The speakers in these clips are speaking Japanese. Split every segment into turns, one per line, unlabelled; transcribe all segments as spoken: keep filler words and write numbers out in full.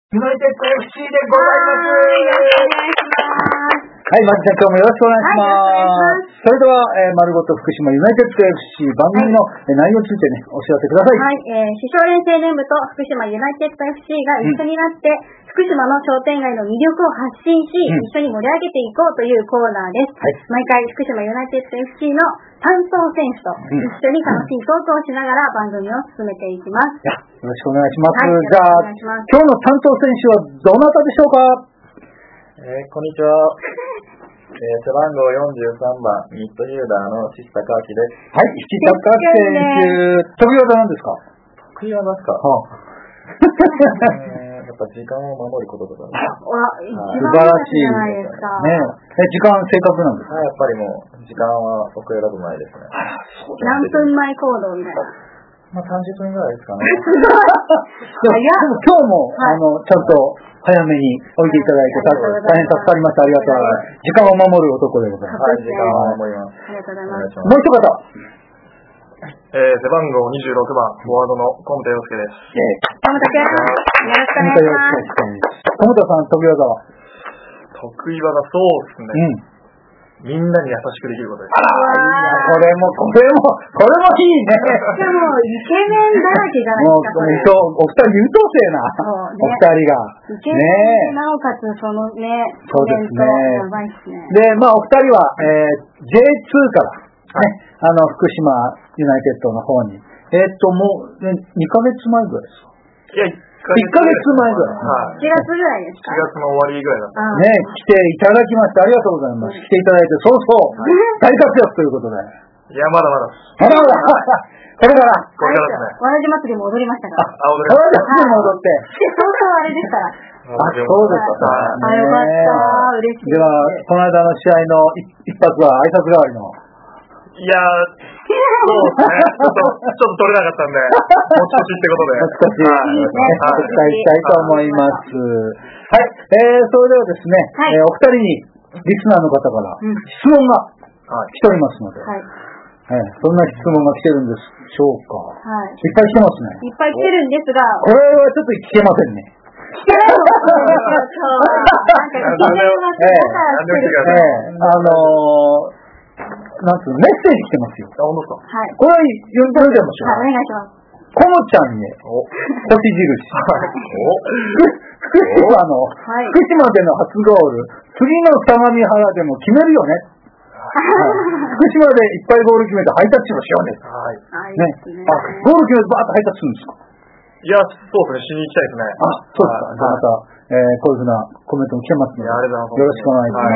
ユナイテッド エフシー でございます。
はい、まず今日もよろしくお願いします。はい、それでは、えー、丸ごと福島ユナイテッド エフシー 番組の、はい、内容についてね、お知らせください。
はい、えー、主将連成連部と福島ユナイテッド エフシー が一緒になって、うん、福島の商店街の魅力を発信し、うん、一緒に盛り上げていこうというコーナーです。はい、毎回福島ユナイテッド エフシー の担当選手と一緒に楽しいトークをしながら番組を進めていきます。
よろしくお願いします。
はい、
じゃあ、今日の担当選手はどなたでしょう
か？えー、こんにちは。えー、背番号よんじゅうさんばん、ミッドフィルダーの岸高明です。
はい、岸高明選手、得意技なんですか？
得意技ですか？はあ、えー、やっぱ時間を守ることとかね。
わ、一
番素晴らしいじゃないですか。ねえ、時間正確なんですか？
やっぱりもう、時間は遅れたくないですね。
何分前行動みたいな。
まあさんじゅっぷんぐらいですかね。
でも今日も、はい、あのちゃんと早めに置いていただいて、大変助かりました。ありがとうございます。時間を守る男でございます。
はい、時間を守ります。
ありがとうございます。
もう一方。
えー、背番号にじゅうろくばん、フォワードの小本洋介です。
小本君、よろしくお願いします。
小本さん、得意技は？
得意技、そうですね。うん。みんなに優しくできることです。
あら、これも、これも、これもいいね。
しかも、イケメンだらけじゃないですか。
もう、お二人優等生な、ね、お二人が。
イケメンで、なおかつ、そのね、
そうですね。
やばいっすね。
で、まあ、お二人は、えー、ジェイツー から、ね、あの、福島ユナイテッドの方に、えーっと、もう、ね、にかげつまえぐらいですか？
いや、
いっかげつまえぐらい。
はい。しちがつぐらいですか？
しちがつの終わりぐらいだった。
ね、来ていただきましてありがとうございます。来ていただいて、そうそう、大活躍ということで。
いや、まだまだ。
まだまだ。これから。
これからですね。
わらじ祭りも踊りましたから。
あ、踊りました。
わらじ祭りも踊って。
そうそうあれですから。
あ、そうですか。
あ、よかった。嬉しい。
では、この間の試合の一発は挨拶代わりの。
いやー、そうですね。ちょっと、ちょっと取れなかったんで、持ち越しってことで。
持ち越し。はい。期待したいと思います。はい。えー、それではですね、はい、えー、お二人に、リスナーの方から質問が来ておりますので、はい。えー、そんな質問が来てるんでしょうか。はい。いっぱい来てますね。
いっぱい来てるんですが、
これはちょっと聞けませんね。
聞けないのかな。なんか聞けないのかな。
あのー、なんつうの、メッセージ来てますよ。
あ、本当ですか？
はい。
これは読んでみてましょう。
はい、お願いします。
コモちゃんへ、星印。福島の、はい、福島での初ゴール、次の相模原でも決めるよね。はい、福島でいっぱいゴール決めてハイタッチもしようね。
はい。
ね。あ、ゴール決めてバーッとハイタッチするんですか？
いや、そうですね、しに行きたいですね。
あ、そうですか。じゃあまた、えー、こういうふうなコメントも来てますので、よろしくお願いします。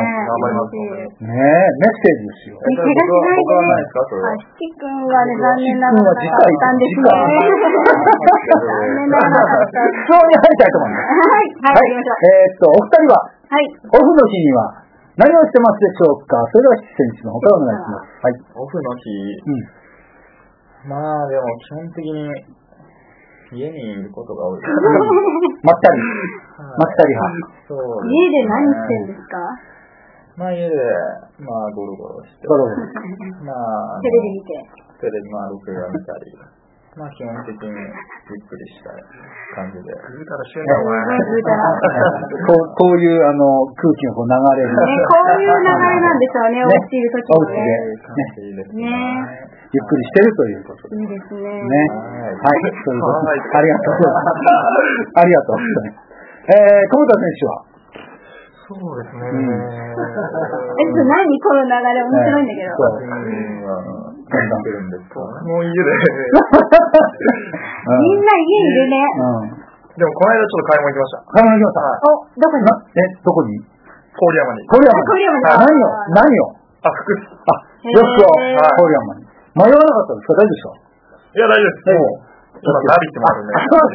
ねえ、メッセージですよ。
僕はないですか、それは。しきくんはね、残念ながらなかったんですね。残念ながらなかった。
質問に入りたいと思います。
はい、はい、行きましょう。
えーっと、お二人は、
はい。
オフの日には何をしてますでしょうか？それでは選手の方からお願いします。はい。
オフの日、うん、まあでも基本的に、家にいることが多いです。
まったり。まったり派。
そう。
家で何してんですか？
まあ家で、まあゴロゴロして。
ゴロゴロ。
まあ、
テレビ見て。
テレビ、まあ録画見たり。まあ基本的にゆっくりしたい感じで。ぐうたらしてんだお前。
ぐうたら。
こう、こういうあの空気がこう流れる。
ね、こういう流れなんでしょうね、お家いるときも
ね。
ね。
ね。
ゆっくりしてるということで。
いいですね。
ね。はい。ということで。ありがとうございます。ありがとう。えー、小畑選手は
そうですね。
え、何この流れ面白いんだけど。
そう。何してるんですか？もう家で。
みんな家いるね。
でもこの間ちょっと買い物行きました。
買い物行きました。
お、どこに？
え、どこに？
郡山に。
郡山に。
郡山に。
何を？何を？
あ、服。
あ、洋服を郡山に。迷わなかったですか？大丈夫ですか？
いや、大丈夫です。今、ナビってもあるね。
そう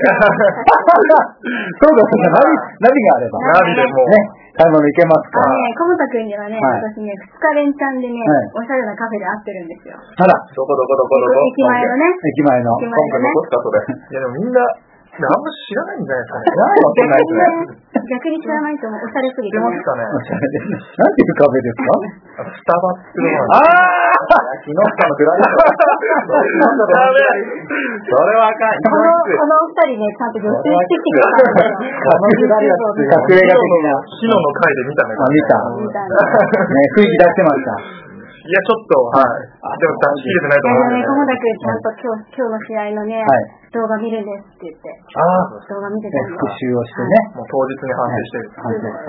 ですね。ナビ、ナビがあれば。
ナビでもう。
ね、買い物行けますか
ら。ね、小本くんにはね、私ね、二日連チャンでね、おしゃれなカフェで会ってるんですよ。
あら。
どこどこどこどこ。
駅前のね。
駅前の。
今回残ったそれ。いや、でもみんな、あんま知らないんじゃないですかね。知らないわけないですね。
逆に知らないとおしゃれすぎて。
知ってますかね。
おしゃれです。なんていう壁ですか？
スタバっていうの
あ
は。木下のフライト。ダメ。それはあかん。
この、このお二人ね、ちゃんと予習してきてくれたんだよ。
隠れ家的な。
シノの回で見たね。
あ、見た。
みたいな。
ね、雰囲気出してました。
いや、ちょっと、はい。でも、出し切れてないと思うんで。
いや、ね、友田君ちゃんと今日、今日の試合のね、動画見るんですって言って。
ああ。
動画見てたん
復習をしてね。
もう当日に反省してる。
反省して。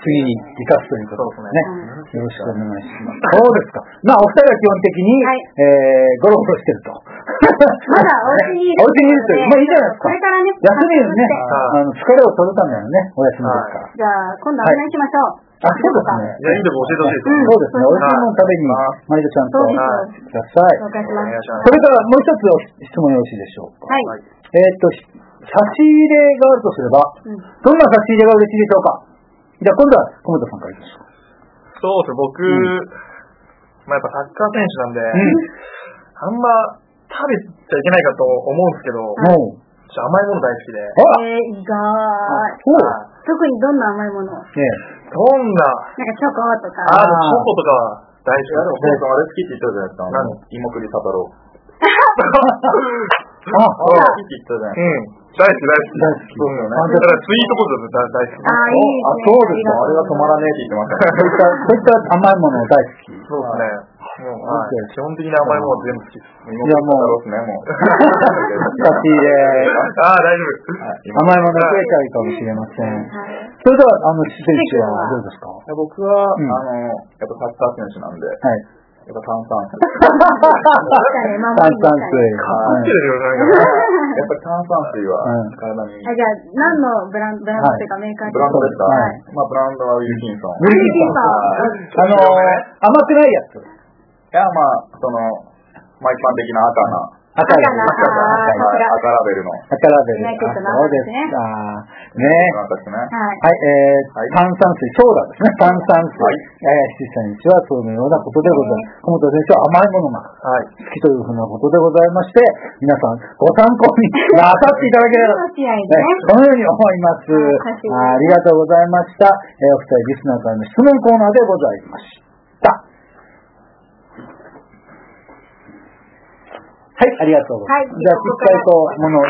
次に生かすということですね。よろしくお願いします。そうですか。まあ、お二人は基本的に、えー、ゴロゴロしてると。
まだお家にいる。
お家にいるという。まあ、いいじゃないですか。
これからね、
休みね、あの、疲れを取るためのね、お休みですから。
じゃあ、今度案内しましょう。
あ、そうですね。
いや、いいでも教えてほしいです。
そうですね。おいしいもの食べに、毎度ちゃんとください。
紹介します。
それからもう一つ質問よろしいでしょうか。
はい。
えっと、差し入れがあるとすれば、どんな差し入れが嬉しいでしょうか。じゃあ今度は小本さんからいきましょう。
そうですね、僕、まあやっぱサッカー選手なんで、あんま食べちゃいけないかと思うんですけど、甘いもの大好きで。
えー、意外。特にどんな甘いもの？
ね
どんな、
なんかチョコとか。
あ、チョコとか大好き。
でも、コウさんあれ好きって言ったじゃないですか。何？芋栗サタロウ。
あ、
好きって言ったじゃないですか。
うん。大好き大好き。
大好き。そうですよね。
だからスイートポテト大好き。
あ、いい
あ、そうですか。あれが止まらねえって言ってましたね。
そういった甘いもの大好き。
そうですね。もう、はい。基本的に甘いもの全部好きです。
いや、もう、
ですね、もう。
差し入れ。
ああ、大丈夫。
甘いもの増えちゃうかもしれません。それでは、あの、選手はどうですか？
僕は、あの、やっぱサッカー選手なんで、
はい。
やっぱ炭酸水。
炭酸水。
かってるよ、なんか。
やっぱり炭酸水は体にいい。
あ、じゃあ、何のブランド、ブランドというかメーカー
ブランドですか？
はい。
まあ、ブランドはウィルキンソン。
ウィルキンソン。あの、甘くないやつ。
いや、まあ、その、まあ一般的な赤な。
赤ラベル。
赤ラベルの。
赤ラベル。
そう
ですか。ね
ね。
はい。えー、炭酸水、ソーダですね。炭酸水。ややし選手はそのようなことでございます。小本選手は甘いものが好きというふうなことでございまして、皆さんご参考になさっていただければ、このように思います。ありがとうございました。お二人リスナーからの質問コーナーでございました。はい、ありがとうございます。じゃあ、しっかりとものを